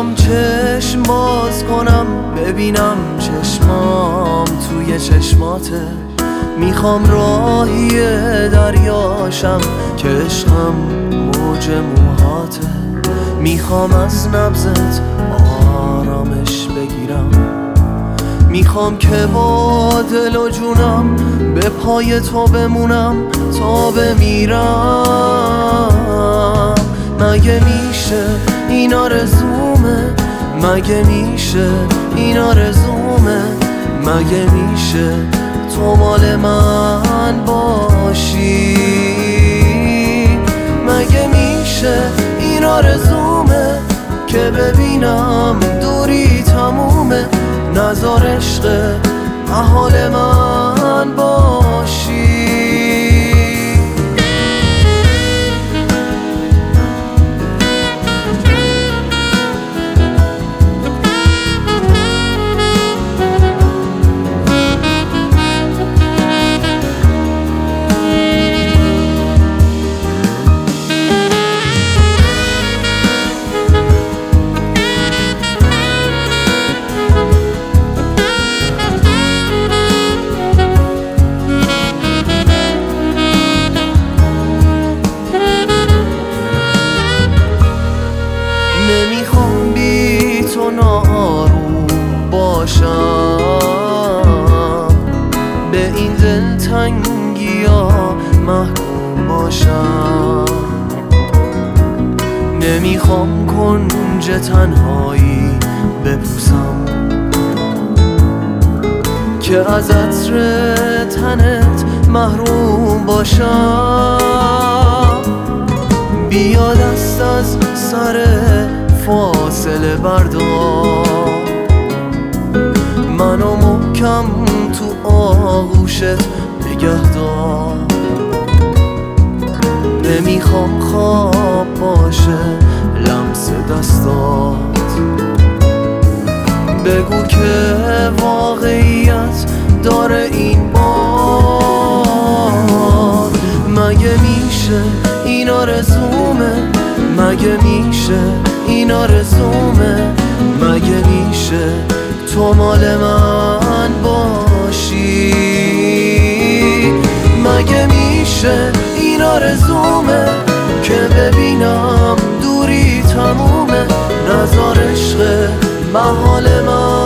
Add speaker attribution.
Speaker 1: میخوام چشم باز کنم ببینم چشمام توی چشماته، میخوام راهی دریاشم که عشقم موج موهاته، میخوام از نبضت آرامش بگیرم، میخوام که با دل و جونم به پای تو بمونم تا بمیرم. مگه میشه این آرزومه؟ مگه میشه این آرزومه؟ مگه میشه تو مال من باشی؟ مگه میشه این آرزومه که ببینم دوری تمومه، نذار عشق محال من باشی. نمیخوام بی تو ناروم باشم، به این دلتنگی ها محکوم باشم، نمیخوام کنج تنهایی بپوسم که از عطر تنت محروم باشم. بیا دست از سر فاصله بردار، منو محکم تو آغوشت نگه دار، نمیخوام خواب باشه لمس دستات، بگو که واقعیت داره این بار. مگه میشه این آرزومه؟ مگه میشه این آرزومه؟ مگه میشه تو مال من باشی؟ مگه میشه این آرزومه که ببینم دوری تمومه، نذار عشق محال من